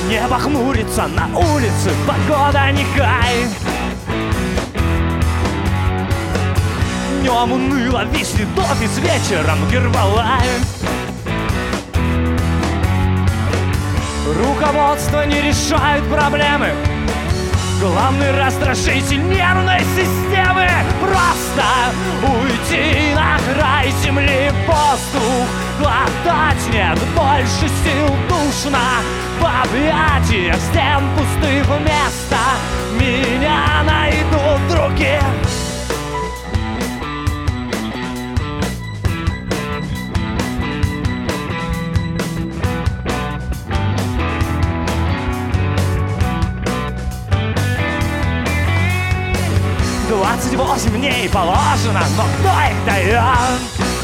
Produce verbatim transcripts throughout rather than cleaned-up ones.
Небо хмурится, на улице погода не хай. Днем уныло виснет офис, вечером Гербалайф. Руководство не решает проблемы. Главный раздражитель нервной системы. Просто уйти на край земли, воздух глотать нет больше сил. Душно в объятиях стен пустых места. Меня найдут другие. Двадцать восемь дней положено, но кто их дает?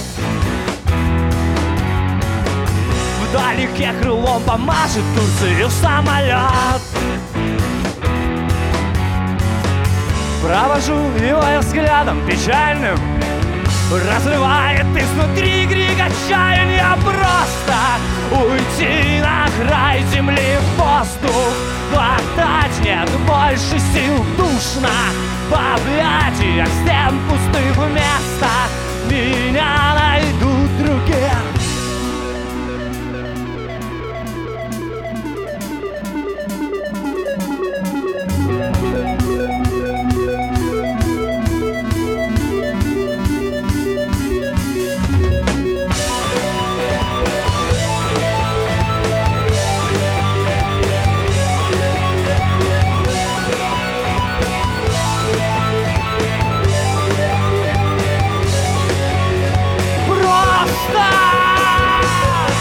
Вдалеке крылом помашет Турцию самолет. Провожу его я взглядом печальным. Разрывает изнутри крик отчаяния. Просто уйти на край земли, воздух глотать нет больше сил. Душно в объятиях стен пустых места. Меня найдут другие.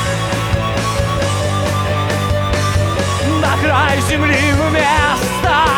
На край земли вместо